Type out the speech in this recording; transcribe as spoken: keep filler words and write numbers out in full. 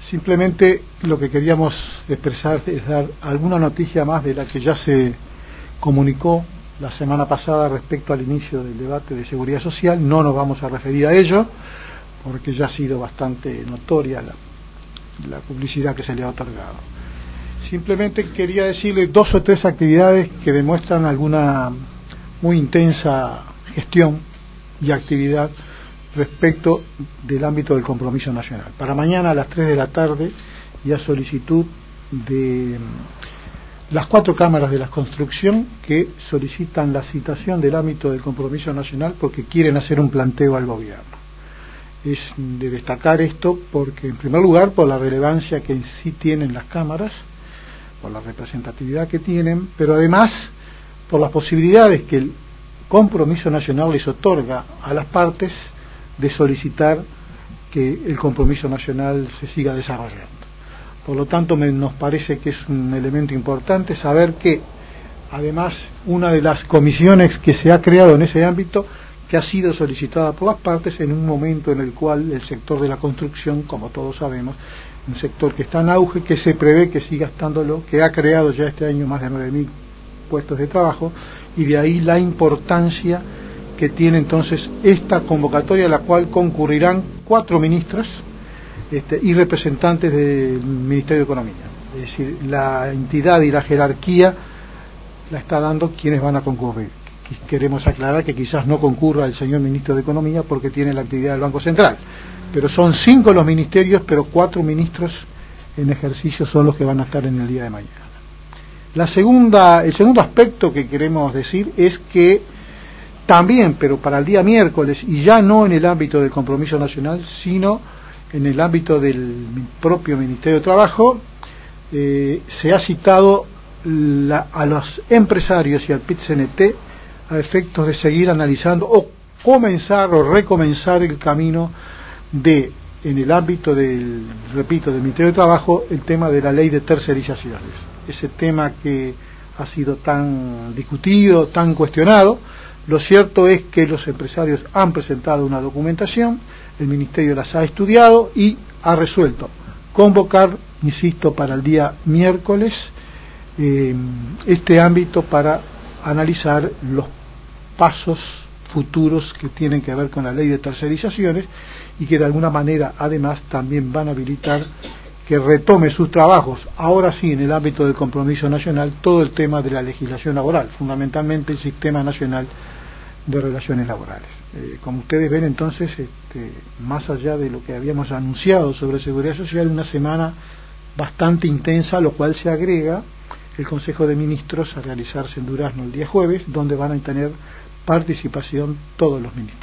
Simplemente lo que queríamos expresar es dar alguna noticia más de la que ya se comunicó la semana pasada respecto al inicio del debate de seguridad social. No nos vamos a referir a ello porque ya ha sido bastante notoria la, la publicidad que se le ha otorgado. Simplemente quería decirle dos o tres actividades que demuestran alguna muy intensa gestión y actividad respecto del ámbito del compromiso nacional. Para mañana a las tres de la tarde, y a solicitud de las cuatro cámaras de la construcción que solicitan la citación del ámbito del compromiso nacional porque quieren hacer un planteo al gobierno. Es de destacar esto porque, en primer lugar, por la relevancia que en sí tienen las cámaras, por la representatividad que tienen, pero además por las posibilidades que el compromiso nacional les otorga a las partes de solicitar que el compromiso nacional se siga desarrollando. Por lo tanto, me, nos parece que es un elemento importante saber que, además, una de las comisiones que se ha creado en ese ámbito, que ha sido solicitada por las partes en un momento en el cual el sector de la construcción, como todos sabemos, un sector que está en auge, que se prevé que siga estándolo, que ha creado ya este año más de nueve mil puestos de trabajo, y de ahí la importancia que tiene entonces esta convocatoria, a la cual concurrirán cuatro ministros este, y representantes del Ministerio de Economía. Es decir, la entidad y la jerarquía la está dando quienes van a concurrir. Queremos aclarar que quizás no concurra el señor ministro de Economía porque tiene la actividad del Banco Central, pero son cinco los ministerios, pero cuatro ministros en ejercicio son los que van a estar en el día de mañana. La segunda, el segundo aspecto que queremos decir es que también, pero para el día miércoles, y ya no en el ámbito del compromiso nacional, sino en el ámbito del propio Ministerio de Trabajo, eh, se ha citado la, a los empresarios y al P I T C N T a efectos de seguir analizando o comenzar o recomenzar el camino de, en el ámbito del, repito, del Ministerio de Trabajo, el tema de la ley de tercerizaciones. Ese tema que ha sido tan discutido, tan cuestionado. Lo cierto es que los empresarios han presentado una documentación, el Ministerio las ha estudiado y ha resuelto convocar, insisto, para el día miércoles eh, este ámbito para analizar los pasos futuros que tienen que ver con la ley de tercerizaciones y que de alguna manera además también van a habilitar que retome sus trabajos, ahora sí en el ámbito del compromiso nacional, todo el tema de la legislación laboral, fundamentalmente el Sistema Nacional de Relaciones Laborales. Eh, como ustedes ven entonces, este, más allá de lo que habíamos anunciado sobre seguridad social, una semana bastante intensa, lo cual se agrega el Consejo de Ministros a realizarse en Durazno el día jueves, donde van a tener participación todos los ministros.